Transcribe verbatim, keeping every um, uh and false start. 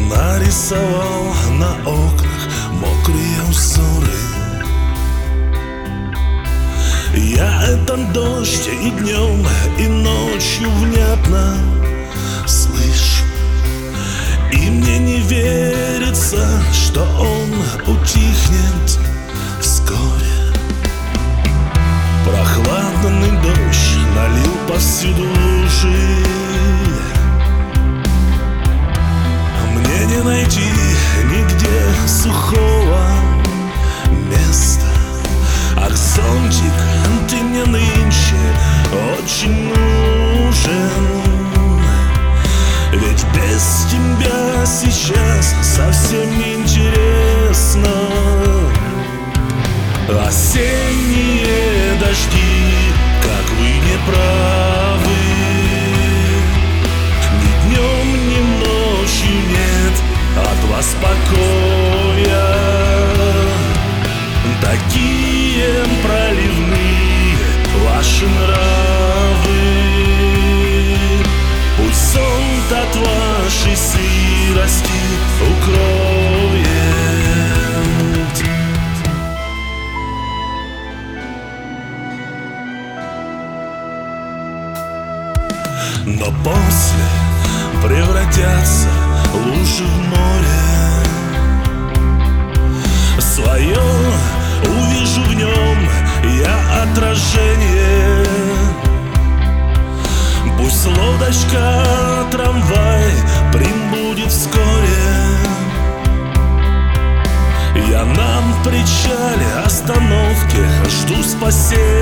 нарисовал на окнах мокрые узоры. Я этот дождь и днем, и ночью внятно слышу, и мне не верится, что он утихнет вскоре. Прохладный дождь налил повсюду лужи. Мне не найти нигде сухого места. Ах, зонтик, ты мне нынче очень нужен, ведь без тебя сейчас совсем не интересно. Осенние дожди, как вы не правы, ни днем, ни ночью нет от вас покоя. Такие проливные ваши нравы, пусть зонт от вашей сырости укроет. Но после превратятся лужи в море. Свое увижу в нем я отражение. Пусть лодочка, трамвай прибудет вскоре. Я на причале остановки жду спасения.